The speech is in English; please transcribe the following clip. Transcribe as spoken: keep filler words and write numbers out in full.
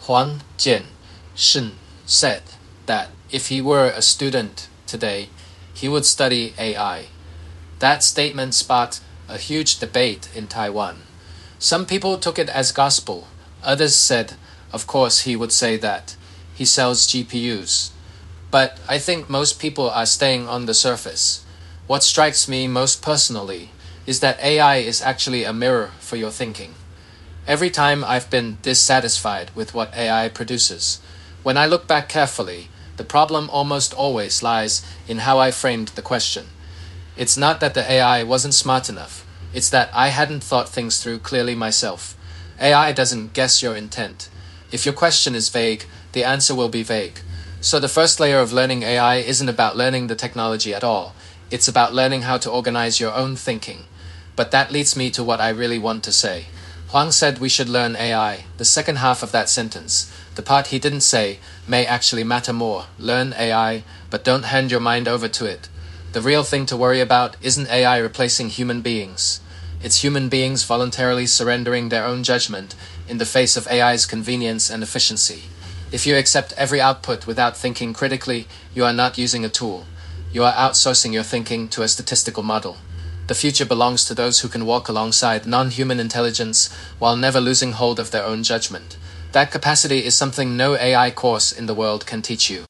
Huang Jian-shen said that if he were a student today, he would study A I. That statement sparked a huge debate in Taiwan. Some people took it as gospel. Others said, of course he would say that. He sells G P Us. But I think most people are staying on the surface. What strikes me most personally is that A I is actually a mirror for your thinking. Every time I've been dissatisfied with what A I produces, when I look back carefully, the problem almost always lies in how I framed the question. It's not that the A I wasn't smart enough. It's that I hadn't thought things through clearly myself. A I doesn't guess your intent. If your question is vague, the answer will be vague. So the first layer of learning A I isn't about learning the technology at all. It's about learning how to organize your own thinking. But that leads me to what I really want to say. Huang said we should learn A I. The second half of that sentence, the part he didn't say, may actually matter more. Learn A I, but don't hand your mind over to it. The real thing to worry about isn't A I replacing human beings. It's human beings voluntarily surrendering their own judgment in the face of A I's convenience and efficiency. If you accept every output without thinking critically, you are not using a tool. You are outsourcing your thinking to a statistical model. The future belongs to those who can walk alongside non-human intelligence while never losing hold of their own judgment. That capacity is something no A I course in the world can teach you.